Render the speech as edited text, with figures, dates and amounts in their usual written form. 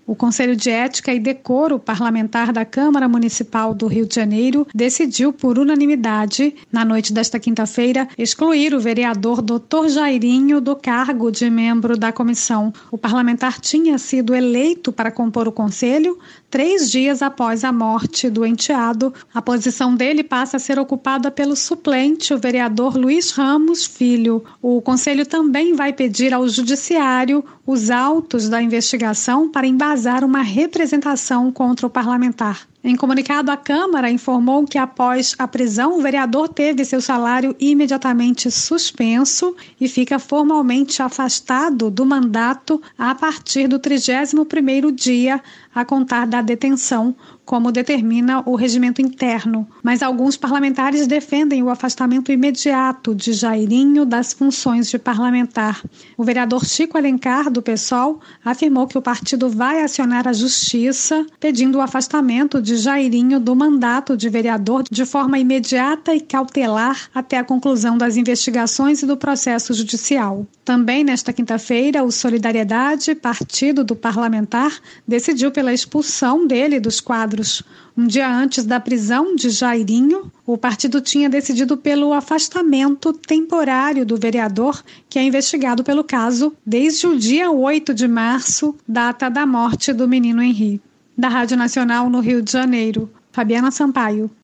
O Conselho de Ética e Decoro Parlamentar da Câmara Municipal do Rio de Janeiro decidiu por unanimidade, na noite desta quinta-feira, excluir o vereador Dr. Jairinho do cargo de membro da comissão. O parlamentar tinha sido eleito para compor o conselho 3 dias após a morte do enteado. A posição dele passa a ser ocupada pelo suplente, o vereador Luiz Ramos Filho. O conselho também vai pedir ao judiciário os autos da investigação para embasar uma representação contra o parlamentar. Em comunicado, a Câmara informou que após a prisão, o vereador teve seu salário imediatamente suspenso e fica formalmente afastado do mandato a partir do 31º dia a contar da detenção, como determina o regimento interno. Mas alguns parlamentares defendem o afastamento imediato de Jairinho das funções de parlamentar. O vereador Chico Alencar, do PSOL, afirmou que o partido vai acionar a justiça pedindo o afastamento de Jairinho do mandato de vereador de forma imediata e cautelar até a conclusão das investigações e do processo judicial. Também nesta quinta-feira, o Solidariedade, partido do parlamentar, decidiu pela expulsão dele dos quadros. Um dia antes da prisão de Jairinho, o partido tinha decidido pelo afastamento temporário do vereador, que é investigado pelo caso desde o dia 8 de março, data da morte do menino Henri. Da Rádio Nacional no Rio de Janeiro, Fabiana Sampaio.